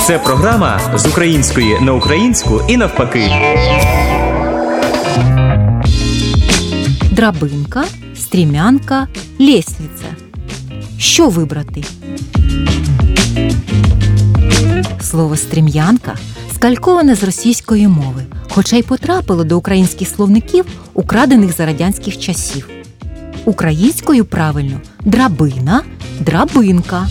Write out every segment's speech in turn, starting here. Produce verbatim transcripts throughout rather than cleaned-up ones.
Це програма з української на українську і навпаки. Драбинка, стрімянка, лєсниця. Що вибрати? Слово «стрім'янка» скальковане з російської мови, хоча й потрапило до українських словників, украдених за радянських часів. Українською правильно драбина, драбинка.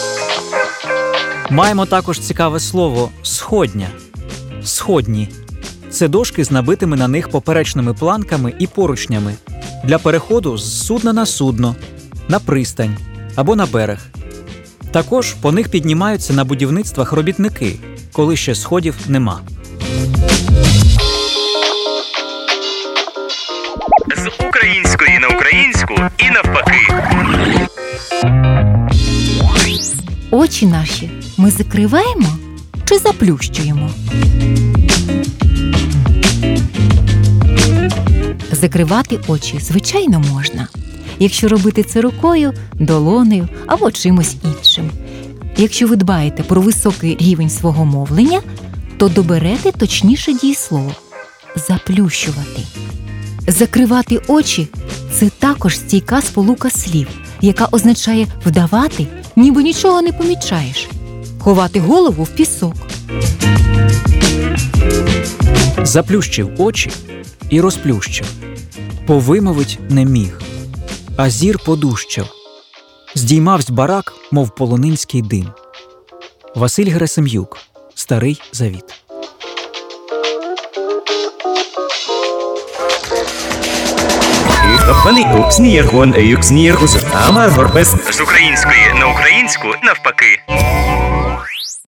Маємо також цікаве слово «сходня». Сходні – це дошки з набитими на них поперечними планками і поручнями для переходу з судна на судно, на пристань або на берег. Також по них піднімаються на будівництвах робітники, коли ще сходів нема. З української на українську і навпаки. Очі наші ми закриваємо чи заплющуємо? Закривати очі, звичайно, можна. Якщо робити це рукою, долонею або чимось іншим. Якщо ви дбаєте про високий рівень свого мовлення, то доберете точніше дієслово – заплющувати. Закривати очі – це також стійка сполука слів, яка означає вдавати, ніби нічого не помічаєш. Ховати голову в пісок. Заплющив очі і розплющив. Повимовить не міг, а зір подущав. Здіймавсь барак, мов полонинський дим. Василь Герасим'юк. Старий Завіт. З української на українську навпаки.